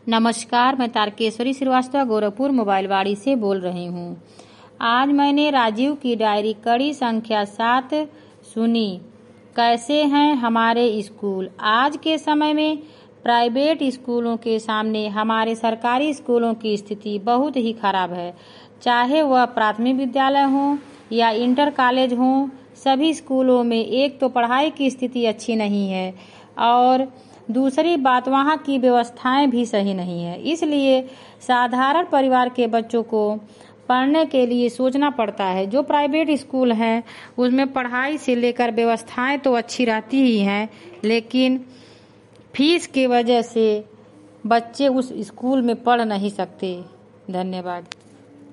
नमस्कार, मैं तारकेश्वरी श्रीवास्तव गोरखपुर मोबाइलवाड़ी से बोल रही हूँ। आज मैंने राजीव की डायरी कड़ी संख्या 7 सुनी। कैसे हैं हमारे स्कूल? आज के समय में प्राइवेट स्कूलों के सामने हमारे सरकारी स्कूलों की स्थिति बहुत ही खराब है। चाहे वह प्राथमिक विद्यालय हो या इंटर कॉलेज हो, सभी स्कूलों में एक तो पढ़ाई की स्थिति अच्छी नहीं है और दूसरी बात वहाँ की व्यवस्थाएं भी सही नहीं है। इसलिए साधारण परिवार के बच्चों को पढ़ने के लिए सोचना पड़ता है। जो प्राइवेट स्कूल हैं उसमें पढ़ाई से लेकर व्यवस्थाएं तो अच्छी रहती ही हैं, लेकिन फीस की वजह से बच्चे उस स्कूल में पढ़ नहीं सकते। धन्यवाद।